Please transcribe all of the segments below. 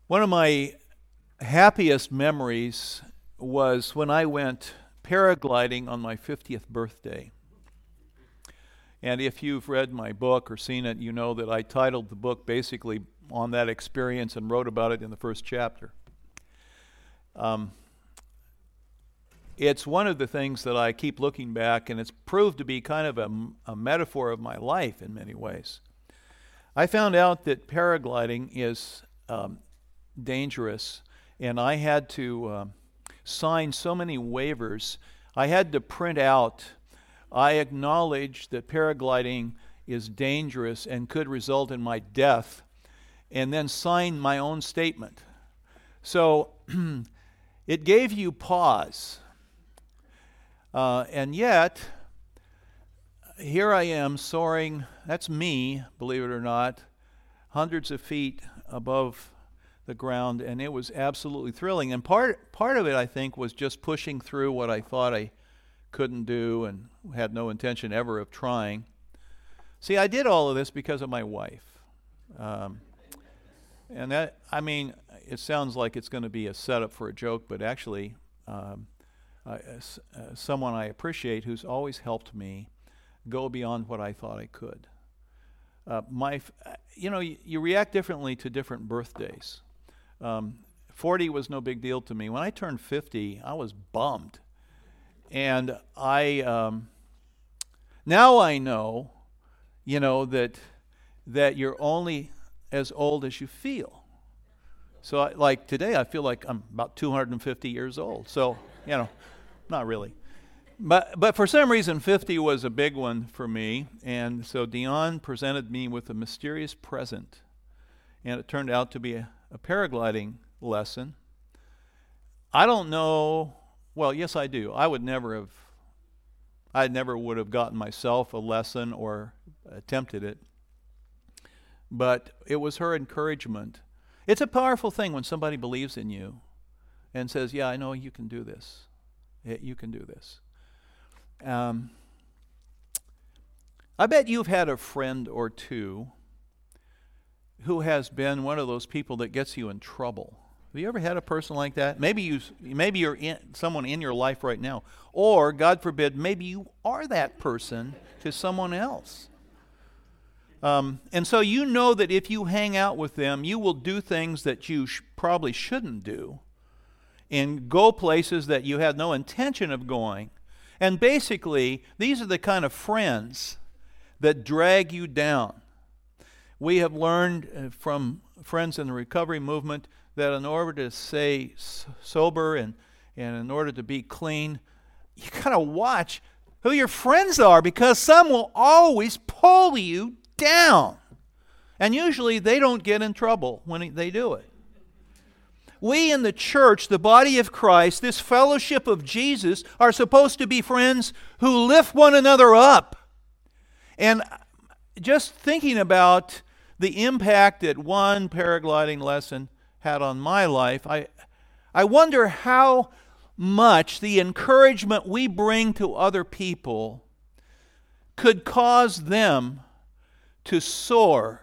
One of my happiest memories was when I went paragliding on my 50th birthday. And if you've read my book or seen it, you know that I titled the book basically on that experience and wrote about it in the first chapter. It's one of the things that I keep looking back, and it's proved to be kind of a metaphor of my life in many ways. I found out that paragliding is dangerous, and I had to sign so many waivers. I had to print out, I acknowledge that paragliding is dangerous and could result in my death, and then sign my own statement. So it gave you pause. And yet, here I am soaring, that's me, believe it or not, hundreds of feet above the ground, and it was absolutely thrilling. And part of it, I think, was just pushing through what I thought I couldn't do and had no intention ever of trying. See, I did all of this because of my wife. And that, I mean, it sounds like it's going to be a setup for a joke, but actually, someone I appreciate who's always helped me go beyond what I thought I could. You react differently to different birthdays. 40 was no big deal to me. When I turned 50, I was bummed. And now I know, that you're only as old as you feel. So like today, I feel like I'm about 250 years old. So, not really. But for some reason, 50 was a big one for me. And so Dion presented me with a mysterious present. And it turned out to be a paragliding lesson. I don't know. Well, yes, I do. I never would have gotten myself a lesson or attempted it. But it was her encouragement. It's a powerful thing when somebody believes in you and says, yeah, I know you can do this. You can do this. I bet you've had a friend or two who has been one of those people that gets you in trouble. Have you ever had a person like that? Maybe you're someone in your life right now. Or, God forbid, maybe you are that person to someone else. And so you know that if you hang out with them, you will do things that you probably shouldn't do and go places that you had no intention of going. And basically, these are the kind of friends that drag you down. We have learned from friends in the recovery movement that in order to stay sober and in order to be clean, you got to watch who your friends are, because some will always pull you down. And usually they don't get in trouble when they do it. We in the church, the body of Christ, this fellowship of Jesus, are supposed to be friends who lift one another up. And just thinking about the impact that one paragliding lesson had on my life, I wonder how much the encouragement we bring to other people could cause them to soar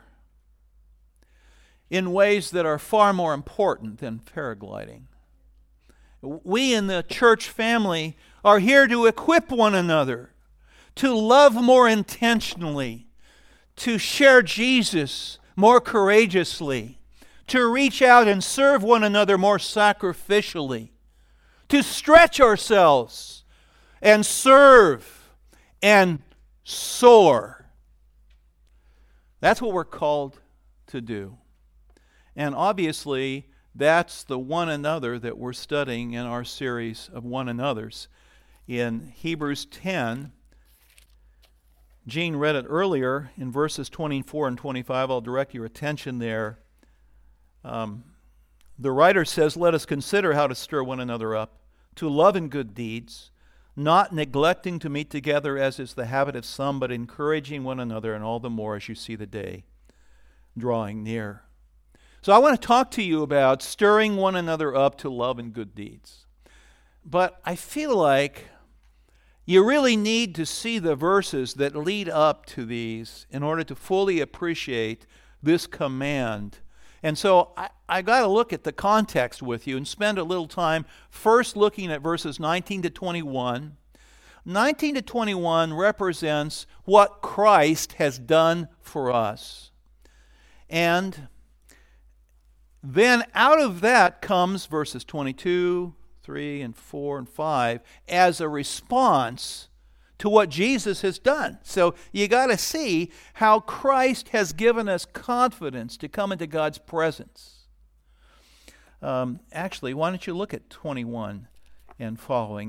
in ways that are far more important than paragliding. We in the church family are here to equip one another, to love more intentionally, to share Jesus more courageously, to reach out and serve one another more sacrificially, to stretch ourselves and serve and soar. That's what we're called to do. And obviously, that's the one another that we're studying in our series of one another's. In Hebrews 10, Gene read it earlier in verses 24 and 25. I'll direct your attention there. The writer says, let us consider how to stir one another up to love and good deeds, not neglecting to meet together as is the habit of some, but encouraging one another, and all the more as you see the day drawing near. So I want to talk to you about stirring one another up to love and good deeds. But I feel like you really need to see the verses that lead up to these in order to fully appreciate this command And so I got to look at the context with you and spend a little time first looking at verses 19 to 21. 19 to 21 represents what Christ has done for us. And then out of that comes verses 22, 3, and 4, and 5 as a response to what Jesus has done. So you got to see how Christ has given us confidence to come into God's presence. Actually, why don't you look at 21 and following,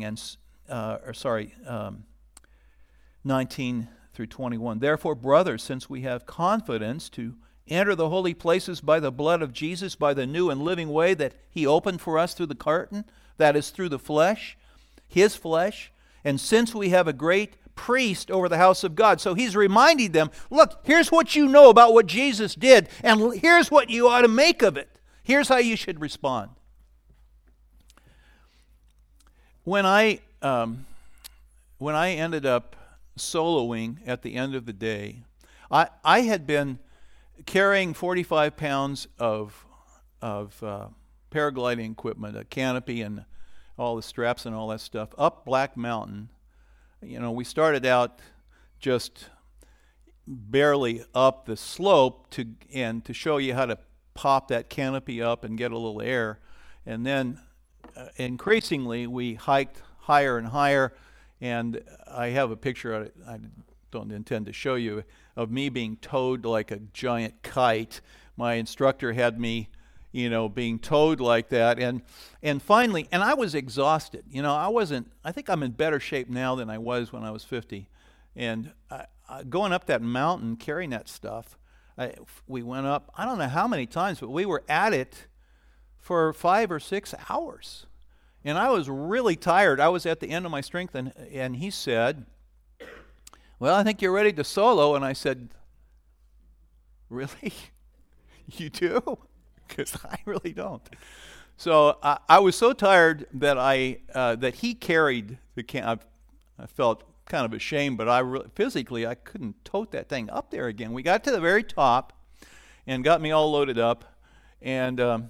19 through 21. Therefore, brothers, since we have confidence to enter the holy places by the blood of Jesus, by the new and living way that he opened for us through the curtain, that is through the flesh, his flesh, and since we have a great priest over the house of God. So he's reminding them, look, here's what you know about what Jesus did, and here's what you ought to make of it. Here's how you should respond. When I ended up soloing at the end of the day, I had been carrying 45 pounds of paragliding equipment, a canopy and all the straps and all that stuff, up Black Mountain. You know, we started out just barely up the slope to show you how to pop that canopy up and get a little air. And then increasingly we hiked higher and higher, and I have a picture of it, I don't intend to show you, of me being towed like a giant kite. My instructor had me, being towed like that, and finally, and I was exhausted. I think I'm in better shape now than I was when I was 50. And going up that mountain, carrying that stuff, we went up, I don't know how many times, but we were at it for 5 or 6 hours. And I was really tired. I was at the end of my strength, and he said, well, I think you're ready to solo. And I said, really? You do? Because I really don't. So I was so tired that that he carried the can. I felt kind of ashamed, but physically I couldn't tote that thing up there again. We got to the very top and got me all loaded up, and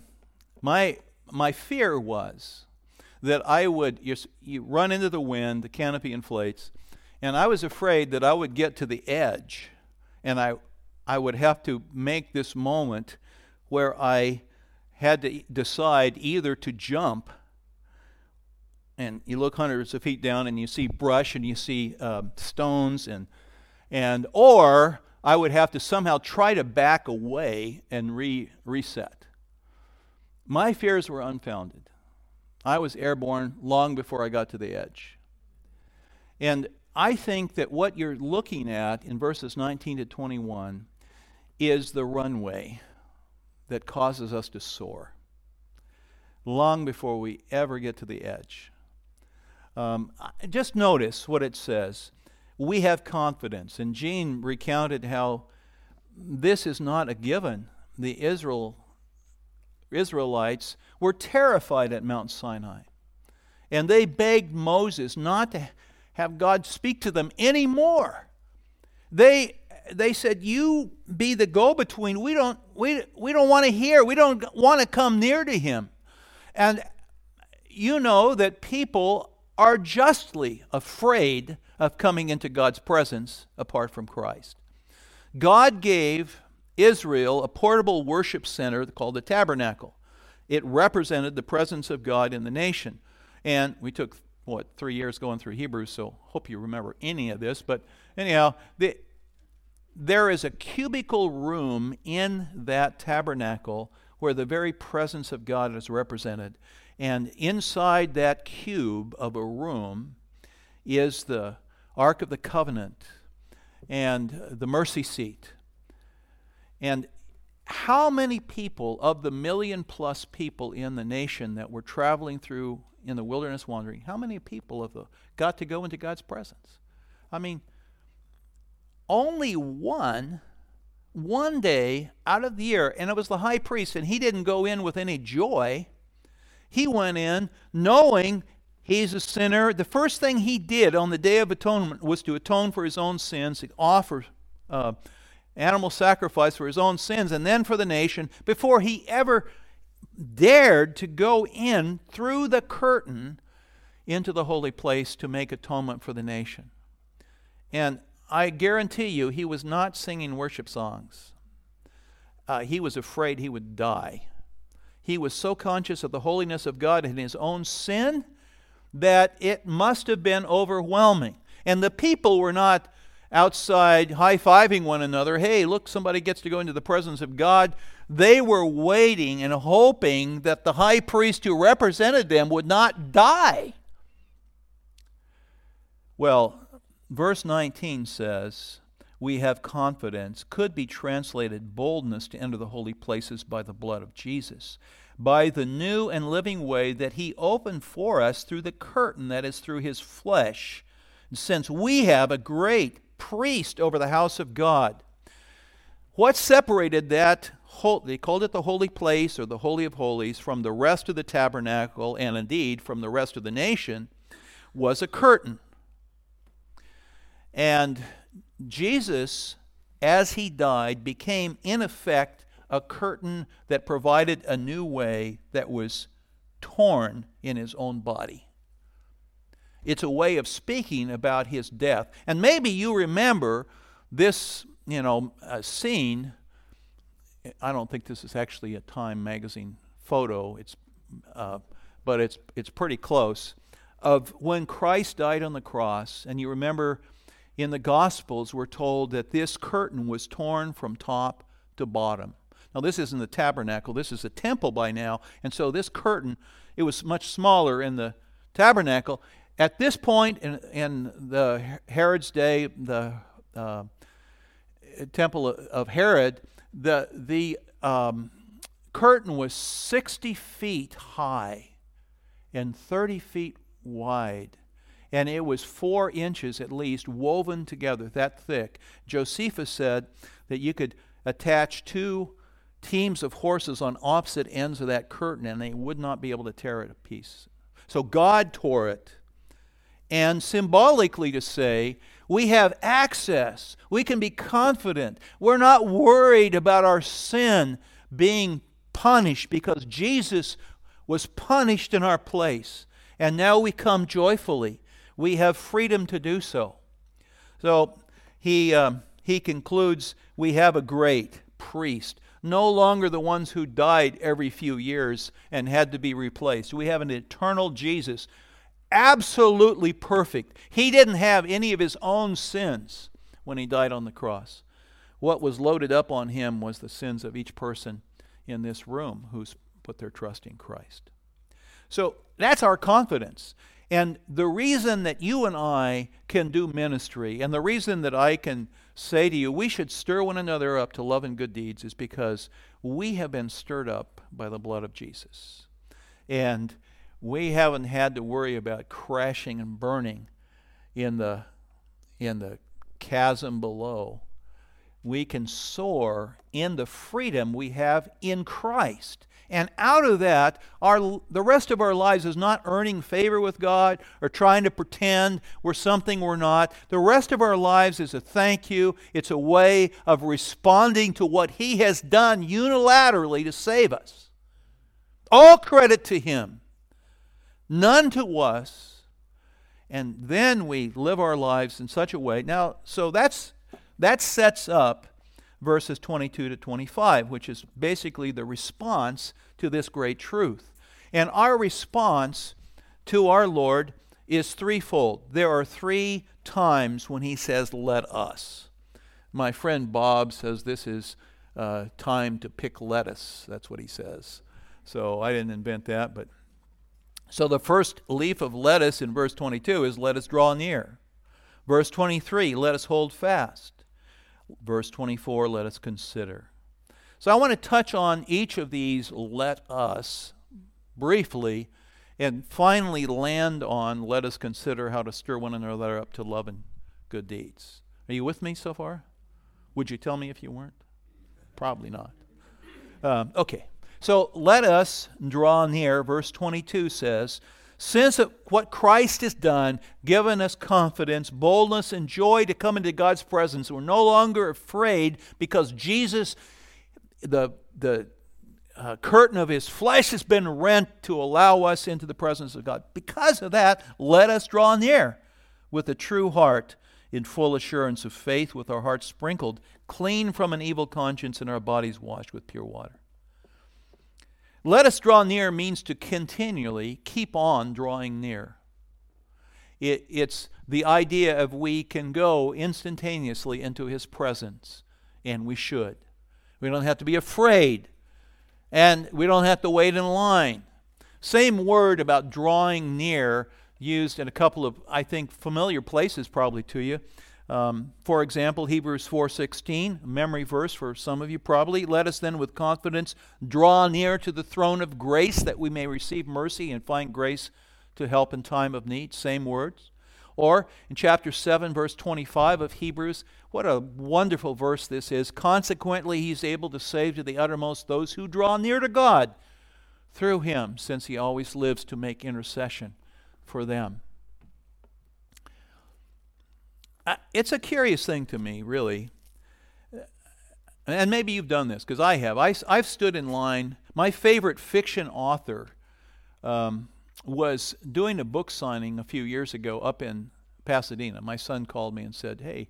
my fear was that I would you run into the wind, the canopy inflates, and I was afraid that I would get to the edge, and I would have to make this moment where I had to decide either to jump, and you look hundreds of feet down and you see brush and you see stones, or I would have to somehow try to back away and reset. My fears were unfounded. I was airborne long before I got to the edge. And I think that what you're looking at in verses 19 to 21 is the runway that causes us to soar long before we ever get to the edge. Just notice what it says. We have confidence. And Gene recounted how this is not a given. The Israelites were terrified at Mount Sinai. And they begged Moses not to have God speak to them anymore. They said, you be the go-between. We don't want to hear. We don't want to come near to him. And you know that people are justly afraid of coming into God's presence apart from Christ. God gave Israel a portable worship center called the tabernacle. It represented the presence of God in the nation. And we took, 3 years going through Hebrews, so hope you remember any of this. But anyhow, there is a cubicle room in that tabernacle where the very presence of God is represented. And inside that cube of a room is the Ark of the Covenant and the mercy seat. And how many people of the 1 million+ people in the nation that were traveling through in the wilderness wandering, how many people got to go into God's presence? I mean, only one day out of the year, and it was the high priest, and he didn't go in with any joy. He went in knowing he's a sinner. The first thing he did on the Day of Atonement was to atone for his own sins, to offer animal sacrifice for his own sins and then for the nation before he ever dared to go in through the curtain into the holy place to make atonement for the nation. And I guarantee you, he was not singing worship songs. He was afraid he would die. He was so conscious of the holiness of God and his own sin that it must have been overwhelming. And the people were not outside high-fiving one another. Hey, look, somebody gets to go into the presence of God. They were waiting and hoping that the high priest who represented them would not die. Well, verse 19 says, we have confidence, could be translated boldness, to enter the holy places by the blood of Jesus, by the new and living way that he opened for us through the curtain, that is, through his flesh. And since we have a great priest over the house of God, what separated that, they called it the holy place or the Holy of Holies, from the rest of the tabernacle, and indeed from the rest of the nation, was a curtain. And Jesus, as he died, became in effect a curtain that provided a new way that was torn in his own body. It's a way of speaking about his death. And maybe you remember this, scene. I don't think this is actually a Time magazine photo. But it's pretty close, of when Christ died on the cross. And you remember in the Gospels we're told that this curtain was torn from top to bottom. Now this isn't the tabernacle, this is a temple by now, and so this curtain, it was much smaller in the tabernacle. At this point in the Herod's day, the temple of Herod, the curtain was 60 feet high and 30 feet wide. And it was 4 inches at least woven together, that thick. Josephus said that you could attach 2 teams of horses on opposite ends of that curtain and they would not be able to tear it to pieces. So God tore it. And symbolically to say, we have access. We can be confident. We're not worried about our sin being punished because Jesus was punished in our place. And now we come joyfully. We have freedom to do so. So he concludes, we have a great priest. No longer the ones who died every few years and had to be replaced. We have an eternal Jesus, absolutely perfect. He didn't have any of his own sins when he died on the cross. What was loaded up on him was the sins of each person in this room who's put their trust in Christ. So that's our confidence. And the reason that you and I can do ministry, and the reason that I can say to you, we should stir one another up to love and good deeds, is because we have been stirred up by the blood of Jesus. And we haven't had to worry about crashing and burning in the chasm below. We can soar in the freedom we have in Christ. And out of that, the rest of our lives is not earning favor with God or trying to pretend we're something we're not. The rest of our lives is a thank you. It's a way of responding to what He has done unilaterally to save us. All credit to Him, none to us. And then we live our lives in such a way. Now, so that sets up verses 22 to 25, which is basically the response to this great truth. And our response to our Lord is threefold. There are 3 times when He says, let us. My friend Bob says this is time to pick lettuce. That's what he says. So I didn't invent that. But so the first leaf of lettuce in verse 22 is let us draw near. Verse 23, let us hold fast. Verse 24, let us consider. So I want to touch on each of these let us briefly and finally land on let us consider how to stir one another up to love and good deeds. Are you with me so far? Would you tell me if you weren't? Probably not. Okay, so let us draw near. Verse 22 says, Since what Christ has done, given us confidence, boldness, and joy to come into God's presence, we're no longer afraid because Jesus, the curtain of His flesh has been rent to allow us into the presence of God. Because of that, let us draw near with a true heart in full assurance of faith, with our hearts sprinkled clean from an evil conscience and our bodies washed with pure water. Let us draw near means to continually keep on drawing near. It's the idea of we can go instantaneously into His presence, and we should. We don't have to be afraid, and we don't have to wait in line. Same word about drawing near used in a couple of, I think, familiar places probably to you. For example, Hebrews 4:16, a memory verse for some of you probably. Let us then with confidence draw near to the throne of grace that we may receive mercy and find grace to help in time of need. Same words. Or in chapter 7, verse 25 of Hebrews, what a wonderful verse this is. Consequently, He's able to save to the uttermost those who draw near to God through Him, since He always lives to make intercession for them. It's a curious thing to me, really. And maybe you've done this, because I have. I've stood in line. My favorite fiction author was doing a book signing a few years ago up in Pasadena. My son called me and said, hey.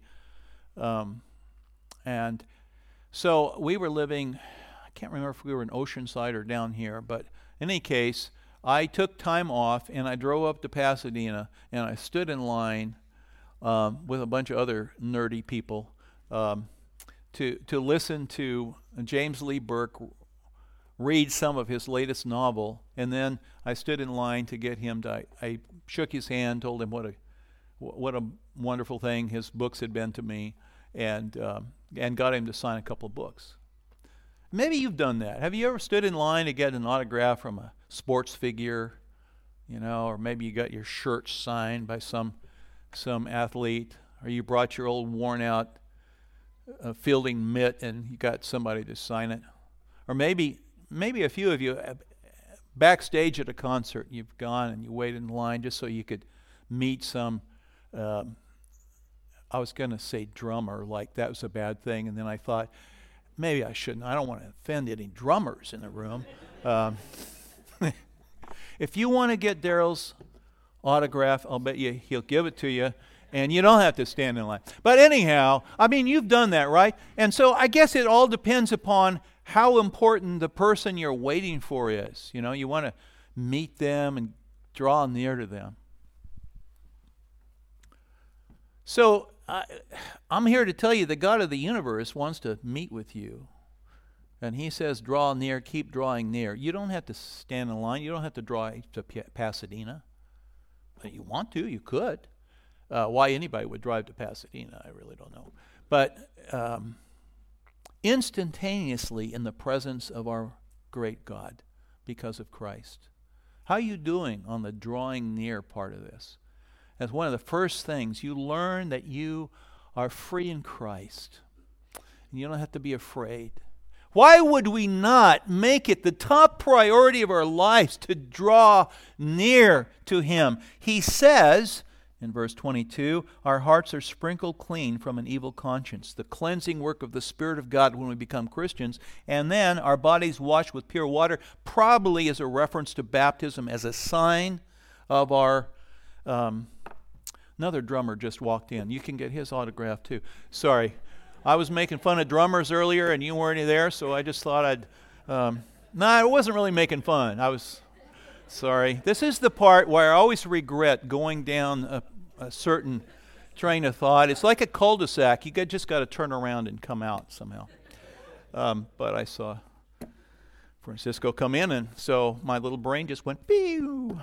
And so we were living, I can't remember if we were in Oceanside or down here, but in any case, I took time off and I drove up to Pasadena and I stood in line with a bunch of other nerdy people to listen to James Lee Burke read some of his latest novel, and then I stood in line to get him to. I shook his hand, told him what a wonderful thing his books had been to me, and got him to sign a couple of books. Maybe you've done that. Have you ever stood in line to get an autograph from a sports figure, or maybe you got your shirt signed by some athlete, or you brought your old worn-out fielding mitt and you got somebody to sign it, or maybe a few of you backstage at a concert, you've gone and you waited in line just so you could meet some. I was going to say drummer, like that was a bad thing, and then I thought maybe I shouldn't. I don't want to offend any drummers in the room. If you want to get Daryl's autograph, I'll bet you he'll give it to you, and you don't have to stand in line. But anyhow, I mean, you've done that, right? And so I guess it all depends upon how important the person you're waiting for is. You want to meet them and draw near to them. So I'm here to tell you the God of the universe wants to meet with you. And He says, draw near, keep drawing near. You don't have to stand in line. You don't have to drive to Pasadena. If you want to, you could. Why anybody would drive to Pasadena, I really don't know. But instantaneously in the presence of our great God because of Christ. How are you doing on the drawing near part of this? As one of the first things, you learn that you are free in Christ. And you don't have to be afraid. Why would we not make it the top priority of our lives to draw near to Him? He says in verse 22, our hearts are sprinkled clean from an evil conscience, the cleansing work of the Spirit of God when we become Christians, and then our bodies washed with pure water, probably as a reference to baptism as a sign of our... another drummer just walked in. You can get his autograph too. Sorry. I was making fun of drummers earlier and you weren't there, so I just thought I'd... No, I wasn't really making fun. I was... Sorry. This is the part where I always regret going down a certain train of thought. It's like a cul-de-sac. You just got to turn around and come out somehow. But I saw Francisco come in, and so my little brain just went, pew!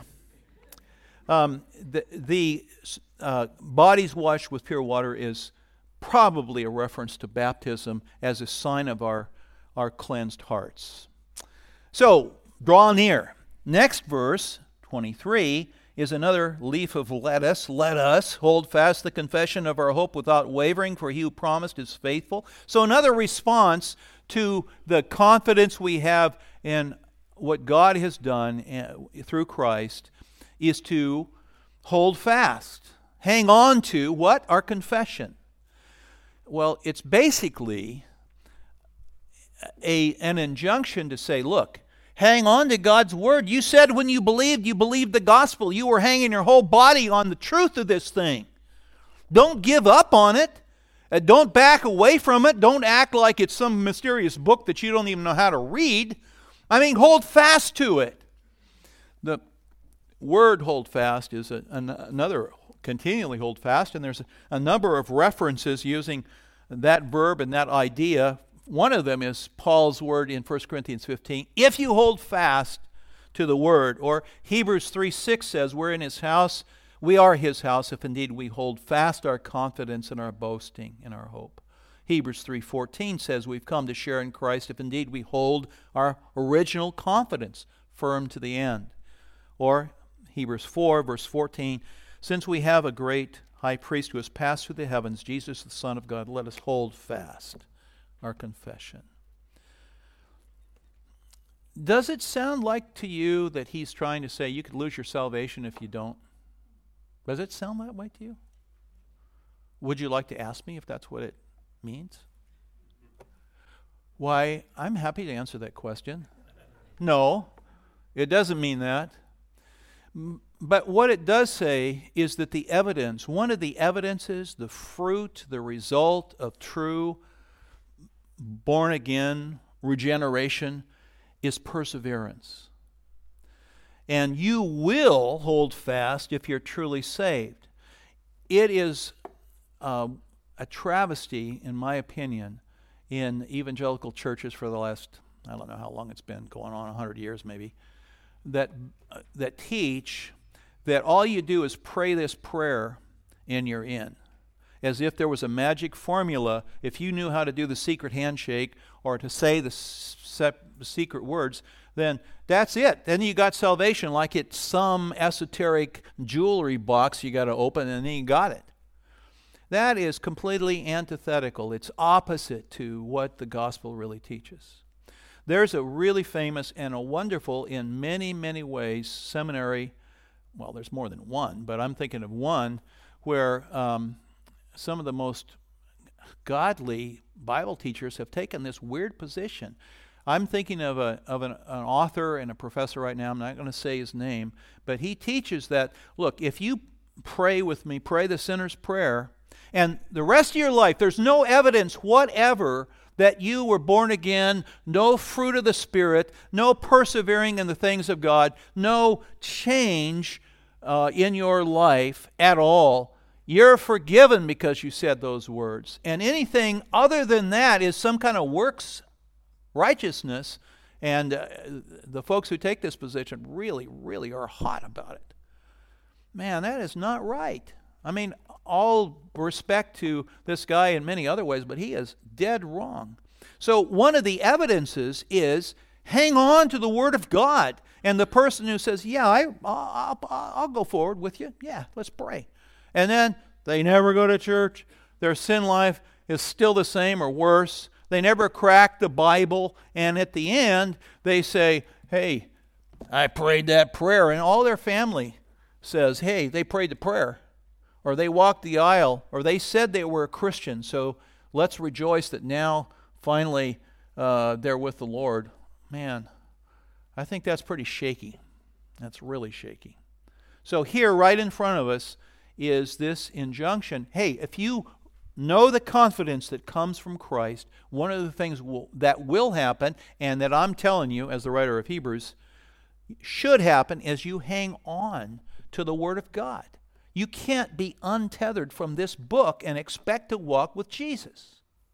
The bodies washed with pure water is probably a reference to baptism as a sign of our cleansed hearts. So, draw near. Next verse, 23, is another leaf of let us hold fast the confession of our hope without wavering, for He who promised is faithful. So another response to the confidence we have in what God has done through Christ is to hold fast. Hang on to what? Our confession. Well, it's basically an injunction to say, look, hang on to God's word. You said when you believed the gospel. You were hanging your whole body on the truth of this thing. Don't give up on it. Don't back away from it. Don't act like it's some mysterious book that you don't even know how to read. I mean, hold fast to it. The word hold fast is another continually hold fast, and there's a number of references using that verb and that idea. One of them is Paul's word in 1 Corinthians 15, if you hold fast to the word, or Hebrews 3:6 says, we're in his house, we are his house, if indeed we hold fast our confidence and our boasting in our hope. Hebrews 3:14 says we've come to share in Christ if indeed we hold our original confidence firm to the end. Or Hebrews 4, verse 14, since we have a great high priest who has passed through the heavens, Jesus the Son of God, let us hold fast our confession. Does it sound like to you that he's trying to say you could lose your salvation if you don't? Does it sound that way to you? Would you like to ask me if that's what it means? Why, I'm happy to answer that question. No, it doesn't mean that. But what it does say is that the evidence, one of the evidences, the fruit, the result of true born-again regeneration is perseverance. And you will hold fast if you're truly saved. It is a travesty, in my opinion, in evangelical churches for the last, I don't know how long it's been, going on 100 years maybe, that teach that all you do is pray this prayer and you're in. As if there was a magic formula. If you knew how to do the secret handshake or to say the secret words, then that's it. Then you got salvation, like it's some esoteric jewelry box you got to open and then you got it. That is completely antithetical. It's opposite to what the gospel really teaches. There's a really famous and a wonderful, in many, many ways, seminary. Well, there's more than one, but I'm thinking of one where some of the most godly Bible teachers have taken this weird position. I'm thinking of an author and a professor right now. I'm not going to say his name, but he teaches that, look, if you pray with me, pray the sinner's prayer, and the rest of your life, there's no evidence whatever that you were born again, no fruit of the Spirit, no persevering in the things of God, no change in your life at all, you're forgiven because you said those words. And anything other than that is some kind of works righteousness. And the folks who take this position really, really are hot about it. Man, that is not right. I mean, all respect to this guy in many other ways, but he is dead wrong. So one of the evidences is hang on to the Word of God. And the person who says, yeah, I'll go forward with you. Yeah, let's pray. And then they never go to church. Their sin life is still the same or worse. They never crack the Bible. And at the end, they say, hey, I prayed that prayer. And all their family says, hey, they prayed the prayer. Or they walked the aisle. Or they said they were a Christian. So let's rejoice that now, finally, they're with the Lord. Man, I think that's pretty shaky. That's really shaky. So here, right in front of us, is this injunction. Hey, if you know the confidence that comes from Christ, one of the things that will happen, and that I'm telling you, as the writer of Hebrews, should happen, is you hang on to the Word of God. You can't be untethered from this book and expect to walk with Jesus.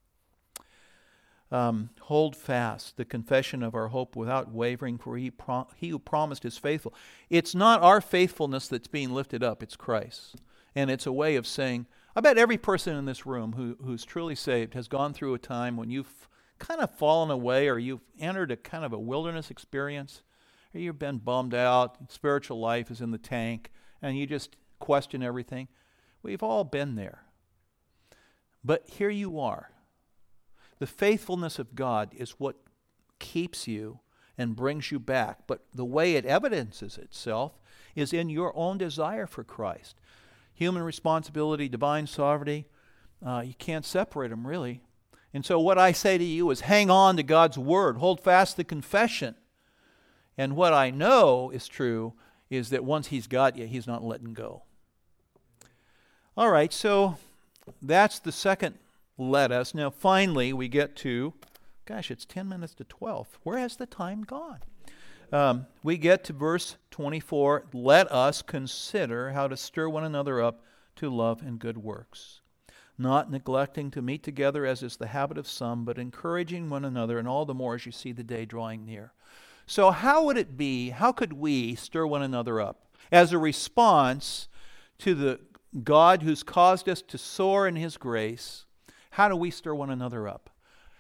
Hold fast the confession of our hope without wavering, for he who promised is faithful. It's not our faithfulness that's being lifted up, it's Christ. And it's a way of saying, I bet every person in this room who's truly saved has gone through a time when you've kind of fallen away, or you've entered a kind of a wilderness experience, or you've been bummed out, spiritual life is in the tank, and you just question everything. We've all been there. But here you are. The faithfulness of God is what keeps you and brings you back. But the way it evidences itself is in your own desire for Christ. Human responsibility, divine sovereignty, you can't separate them really. And so what I say to you is hang on to God's word. Hold fast the confession. And what I know is true is that once He's got you, He's not letting go. All right, so that's the second let us. Now finally we get to, gosh, it's 10 minutes to 12. Where has the time gone? We get to verse 24. Let us consider how to stir one another up to love and good works, not neglecting to meet together as is the habit of some, but encouraging one another, and all the more as you see the day drawing near. So how could we stir one another up? As a response to the God who's caused us to soar in His grace, how do we stir one another up?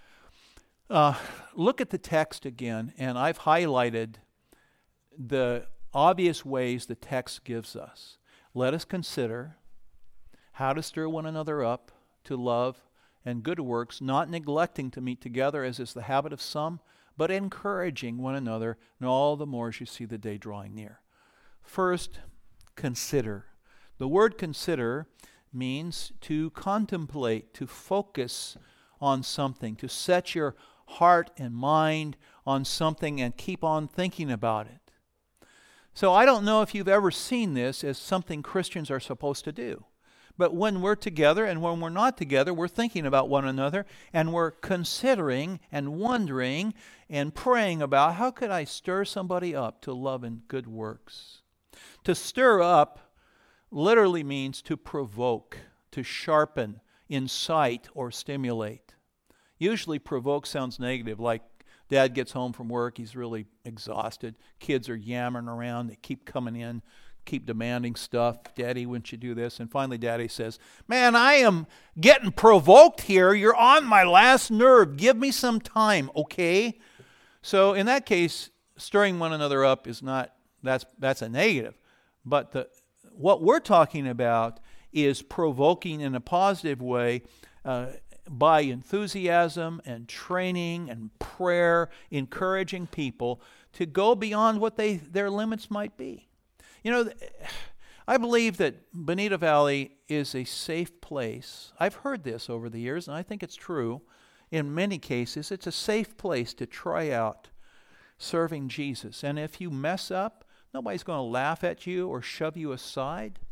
Look at the text again, and I've highlighted the obvious ways the text gives us. Let us consider how to stir one another up to love and good works, not neglecting to meet together as is the habit of some, but encouraging one another, and all the more as you see the day drawing near. First, consider. The word consider means to contemplate, to focus on something, to set your heart and mind on something and keep on thinking about it. So I don't know if you've ever seen this as something Christians are supposed to do. But when we're together and when we're not together, we're thinking about one another and we're considering and wondering and praying about how could I stir somebody up to love and good works. To stir up literally means to provoke, to sharpen, incite, or stimulate. Usually provoke sounds negative, like dad gets home from work, he's really exhausted. Kids are yammering around, they keep coming in, keep demanding stuff. Daddy, wouldn't you do this? And finally Daddy says, man, I am getting provoked here. You're on my last nerve. Give me some time, okay? So in that case, stirring one another up is not, that's a negative. But what we're talking about is provoking in a positive way by enthusiasm and training and prayer, encouraging people to go beyond what their limits might be. You know, I believe that Bonita Valley is a safe place. I've heard this over the years, and I think it's true. In many cases, it's a safe place to try out serving Jesus. And if you mess up, nobody's going to laugh at you or shove you aside.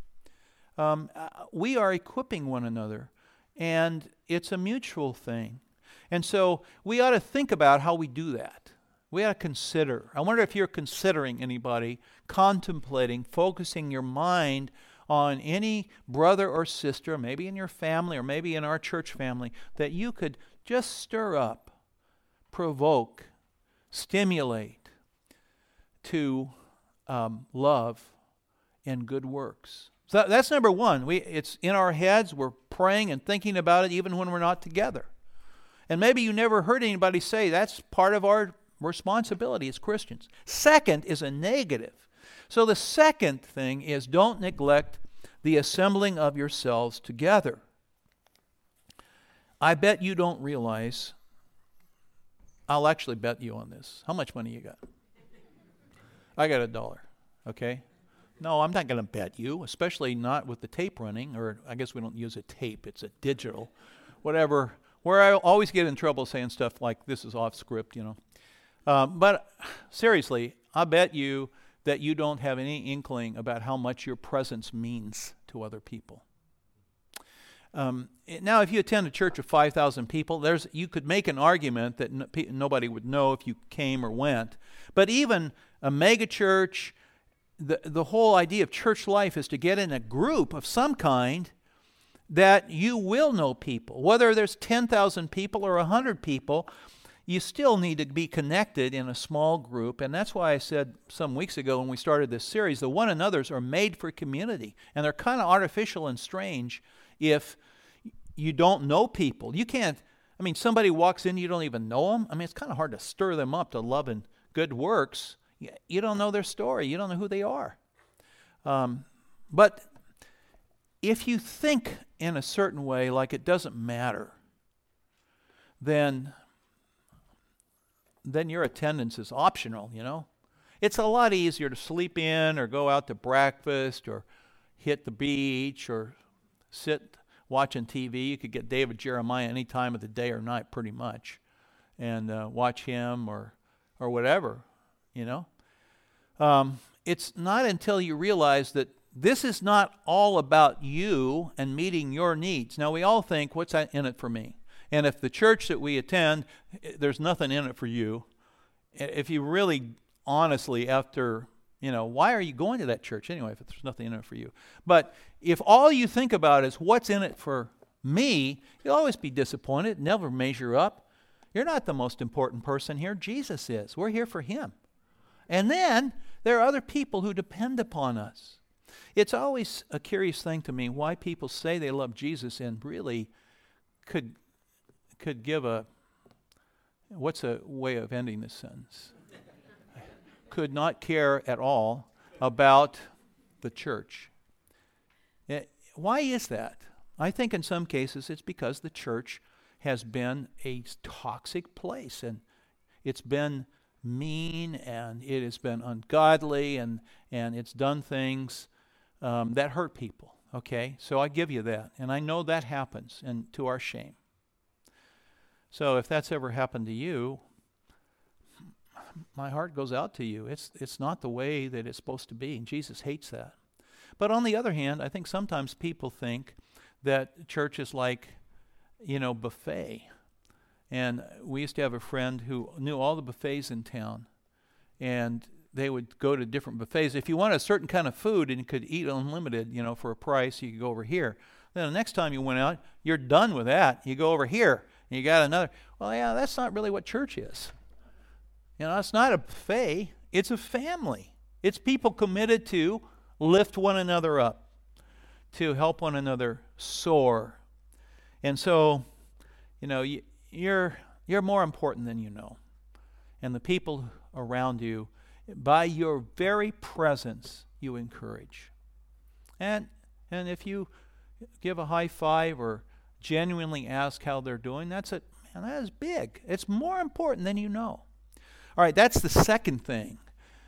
We are equipping one another, and it's a mutual thing. And so we ought to think about how we do that. We ought to consider. I wonder if you're considering anybody, contemplating, focusing your mind on any brother or sister, maybe in your family or maybe in our church family, that you could just stir up, provoke, stimulate to love and good works. So that's number one. It's in our heads. We're praying and thinking about it even when we're not together. And maybe you never heard anybody say that's part of our responsibility as Christians. Second is a negative. So the second thing is don't neglect the assembling of yourselves together. I bet you don't realize, I'll actually bet you on this. How much money you got? I got $1, okay? No, I'm not going to bet you, especially not with the tape running, or I guess we don't use a tape, it's a digital, whatever, where I always get in trouble saying stuff like this is off script, you know. But seriously, I bet you that you don't have any inkling about how much your presence means to other people. Now, if you attend a church of 5,000 people, you could make an argument that nobody would know if you came or went. But even a mega church, the whole idea of church life is to get in a group of some kind that you will know people. Whether there's 10,000 people or 100 people, you still need to be connected in a small group. And that's why I said some weeks ago when we started this series, the one another's are made for community. And they're kind of artificial and strange if you don't know people. You can't, somebody walks in, you don't even know them. It's kind of hard to stir them up to love and good works. You don't know their story. You don't know who they are. But if you think in a certain way like it doesn't matter, then then your attendance is optional, you know. It's a lot easier to sleep in or go out to breakfast or hit the beach or sit watching TV. You could get David Jeremiah any time of the day or night pretty much and watch him or whatever, you know. It's not until you realize that this is not all about you and meeting your needs. Now, we all think, what's in it for me? And if the church that we attend, there's nothing in it for you, if you really honestly, after, you know, why are you going to that church anyway if there's nothing in it for you? But if all you think about is what's in it for me, you'll always be disappointed, never measure up. You're not the most important person here. Jesus is. We're here for him. And then there are other people who depend upon us. It's always a curious thing to me why people say they love Jesus and really could give a, what's a way of ending this sentence? Could not care at all about the church. Why is that? I think in some cases it's because the church has been a toxic place, and it's been mean, and it has been ungodly, and it's done things that hurt people. Okay, so I give you that, and I know that happens, and to our shame. So if that's ever happened to you, my heart goes out to you. It's not the way that it's supposed to be, and Jesus hates that. But on the other hand, I think sometimes people think that church is like, you know, buffet. And we used to have a friend who knew all the buffets in town, and they would go to different buffets. If you wanted a certain kind of food and you could eat unlimited, you know, for a price, you could go over here. Then the next time you went out, you're done with that. You go over here, and you got another. Well, yeah, that's not really what church is. You know, it's not a buffet. It's a family. It's people committed to lift one another up, to help one another soar. And so, you know, you're more important than you know. And the people around you, by your very presence, you encourage. And if you give a high five or genuinely ask how they're doing, that is big. It's more important than you know. All right, that's the second thing.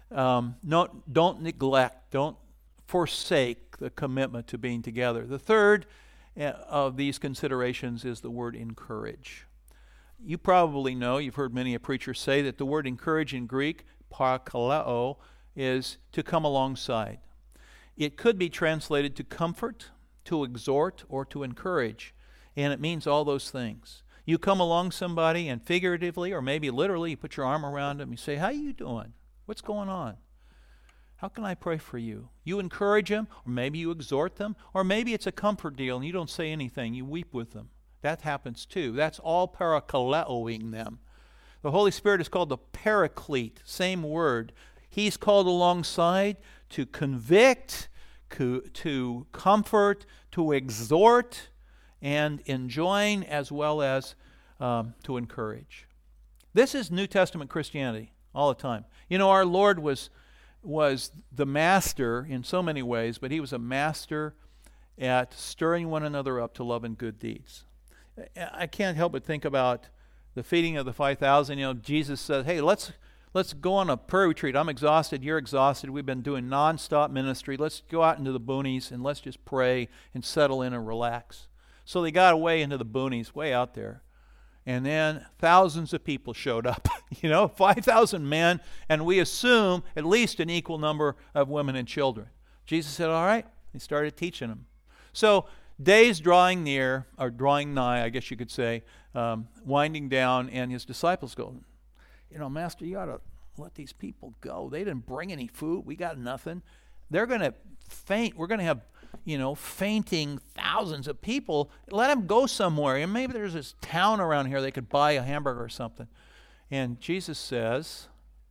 Don't neglect, don't forsake the commitment to being together. The third of these considerations is the word encourage. You probably know, you've heard many a preacher say that the word encourage in Greek, parakaleo, is to come alongside. It could be translated to comfort, to exhort, or to encourage, and it means all those things. You come along somebody and figuratively or maybe literally you put your arm around them, you say, how you doing? What's going on? How can I pray for you? You encourage them, or maybe you exhort them, or maybe it's a comfort deal and you don't say anything, you weep with them. That happens too. That's all parakaleoing them. The Holy Spirit is called the Paraclete, same word. He's called alongside to convict, to comfort, to exhort, and enjoin as well as to encourage. This is New Testament Christianity all the time. You know, our Lord was the master in so many ways, but he was a master at stirring one another up to love and good deeds. I can't help but think about the feeding of the 5,000. You know, Jesus said, hey, let's go on a prayer retreat. I'm exhausted. You're exhausted. We've been doing nonstop ministry. Let's go out into the boonies and let's just pray and settle in and relax. So they got away into the boonies, way out there. And then thousands of people showed up, 5,000 men, and we assume at least an equal number of women and children. Jesus said, all right. He started teaching them. So days drawing near, or drawing nigh, I guess you could say, winding down, and his disciples go, Master, you ought to let these people go. They didn't bring any food. We got nothing. They're going to faint. We're going to have fainting thousands of people. Let them go somewhere. And maybe there's this town around here they could buy a hamburger or something. And Jesus says,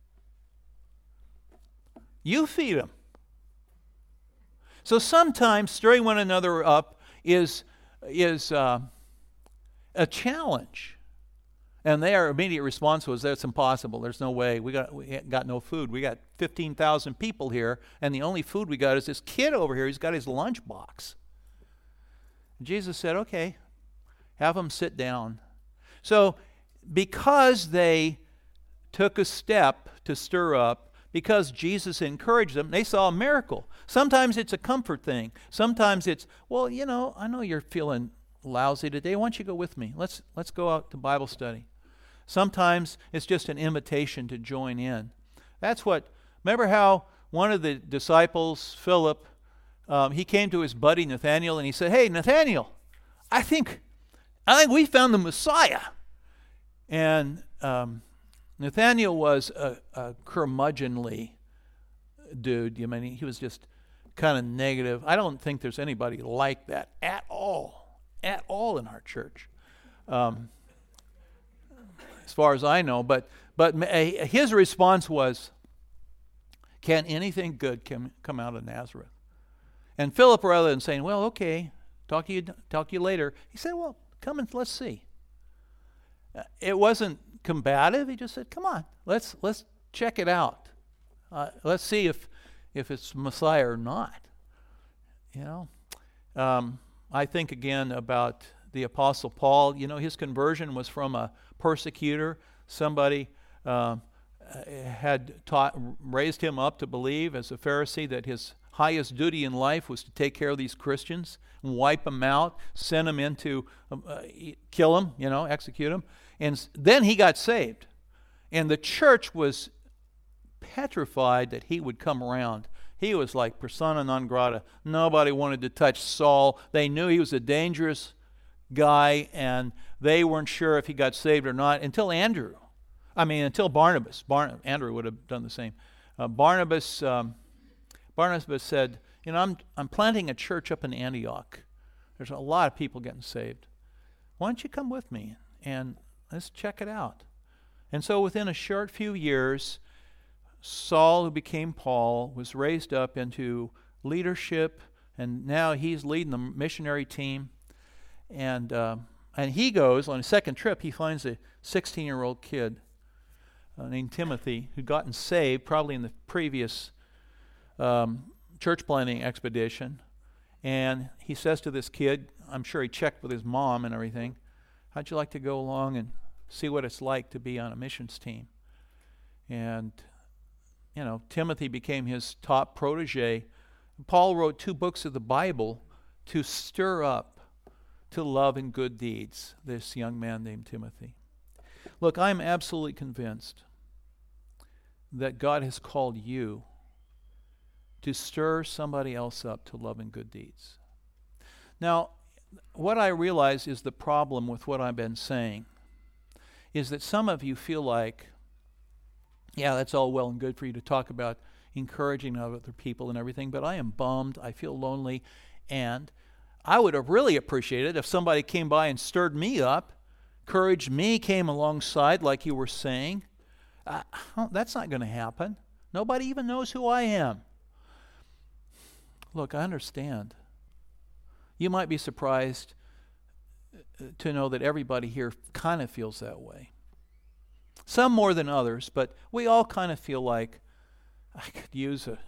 you feed them. So sometimes stirring one another up is a challenge. And their immediate response was, that's impossible. There's no way. We got no food. We got 15,000 people here, and the only food we got is this kid over here. He's got his lunchbox. Jesus said, okay, have them sit down. So because they took a step to stir up because Jesus encouraged them. They saw a miracle. Sometimes it's a comfort thing. Sometimes it's, well, I know you're feeling lousy today. Why don't you go with me? Let's go out to Bible study. Sometimes it's just an invitation to join in. Remember how one of the disciples, Philip, he came to his buddy Nathanael and he said, "Hey, Nathanael, I think we found the Messiah." And Nathanael was a curmudgeonly dude. He was just kind of negative. I don't think there's anybody like that at all in our church, as far as I know. But his response was, "Can anything good come out of Nazareth?" And Philip, rather than saying, "Well, okay, talk to you later," he said, "Well, come and let's see." It wasn't combative. He just said, "Come on, let's check it out. Let's see if it's Messiah or not." I think again about the Apostle Paul. His conversion was from a persecutor. Somebody had raised him up to believe as a Pharisee that his highest duty in life was to take care of these Christians and wipe them out, send them into, kill them, execute them. And then he got saved. And the church was petrified that he would come around. He was like persona non grata. Nobody wanted to touch Saul. They knew he was a dangerous guy, and they weren't sure if he got saved or not until Barnabas. Andrew would have done the same. Barnabas said, I'm planting a church up in Antioch. There's a lot of people getting saved. Why don't you come with me and let's check it out? And so within a short few years, Saul, who became Paul, was raised up into leadership, and now he's leading the missionary team. And he goes, on his second trip, he finds a 16-year-old kid named Timothy who'd gotten saved probably in the previous church planting expedition. And he says to this kid, I'm sure he checked with his mom and everything, "How'd you like to go along and see what it's like to be on a missions team?" And, Timothy became his top protege. Paul wrote 2 books of the Bible to stir up to love and good deeds this young man named Timothy. Look, I'm absolutely convinced that God has called you to stir somebody else up to love and good deeds. Now, what I realize is the problem with what I've been saying is that some of you feel like, yeah, that's all well and good for you to talk about encouraging other people and everything, but I am bummed, I feel lonely, and I would have really appreciated if somebody came by and stirred me up, encouraged me, came alongside like you were saying. That's not going to happen. Nobody even knows who I am. Look, I understand. You might be surprised to know that everybody here kind of feels that way. Some more than others, but we all kind of feel like I could use a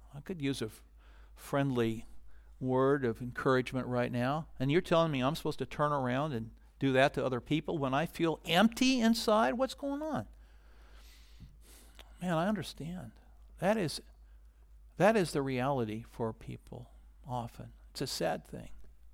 friendly word of encouragement right now. And you're telling me I'm supposed to turn around and do that to other people when I feel empty inside? What's going on? Man, I understand. That is the reality for people often. It's a sad thing.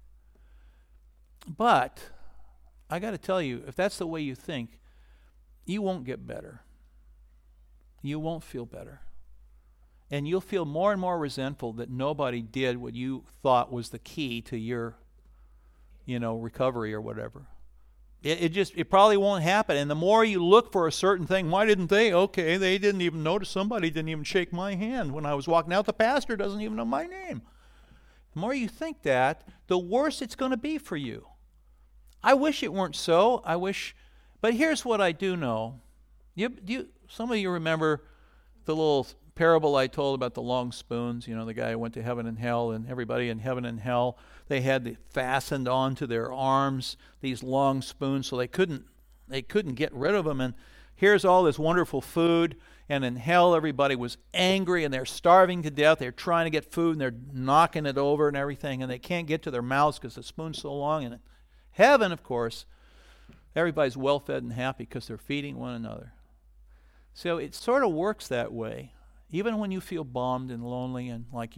But I got to tell you, if that's the way you think, you won't get better. You won't feel better. And you'll feel more and more resentful that nobody did what you thought was the key to your, recovery or whatever. It probably won't happen. And the more you look for a certain thing, why didn't they? Okay, they didn't even notice. Somebody didn't even shake my hand when I was walking out. The pastor doesn't even know my name. The more you think that, the worse it's going to be for you. I wish it weren't so. But here's what I do know. Some of you remember the little parable I told about the long spoons, the guy who went to heaven and hell, and everybody in heaven and hell, they had fastened onto their arms these long spoons so they couldn't get rid of them. And here's all this wonderful food, and in hell everybody was angry and they're starving to death. They're trying to get food and they're knocking it over and everything, and they can't get to their mouths because the spoon's so long. And in heaven, of course, everybody's well fed and happy because they're feeding one another. So it sort of works that way. Even when you feel bummed and lonely and like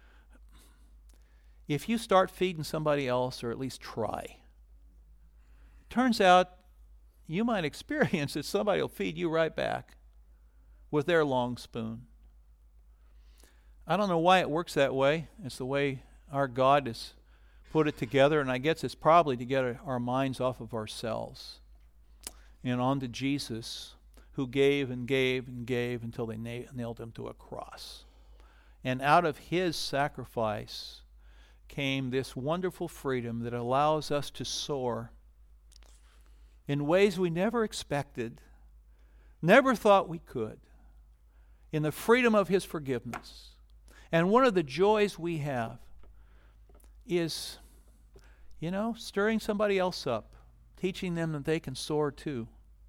if you start feeding somebody else, or at least try, turns out you might experience that somebody will feed you right back with their long spoon. I don't know why it works that way. It's the way our God has put it together, and I guess it's probably to get our minds off of ourselves and onto Jesus, who gave and gave and gave until they nailed him to a cross. And out of his sacrifice came this wonderful freedom that allows us to soar in ways we never expected, never thought we could, in the freedom of his forgiveness. And one of the joys we have is, stirring somebody else up, teaching them that they can soar too.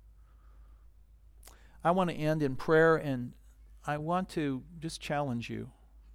I want to end in prayer, and I want to just challenge you.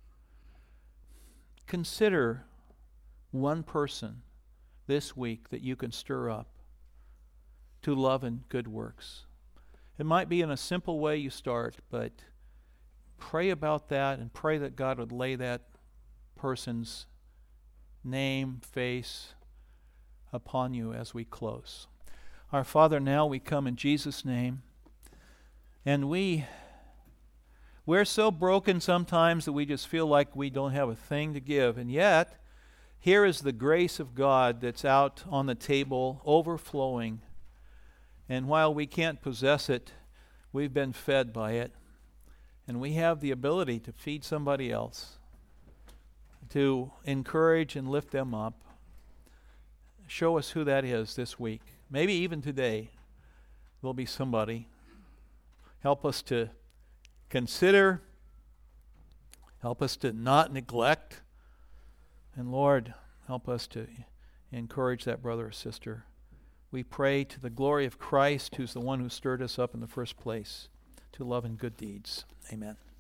Consider one person this week that you can stir up to love and good works. It might be in a simple way you start, but pray about that and pray that God would lay that person's name, face upon you as we close. Our Father, now we come in Jesus' name, and we're so broken sometimes that we just feel like we don't have a thing to give, and yet here is the grace of God that's out on the table, overflowing. And while we can't possess it, we've been fed by it. And we have the ability to feed somebody else, to encourage and lift them up. Show us who that is this week. Maybe even today there'll be somebody. Help us to consider. Help us to not neglect. And Lord, help us to encourage that brother or sister. We pray to the glory of Christ, who's the one who stirred us up in the first place, to love and good deeds. Amen.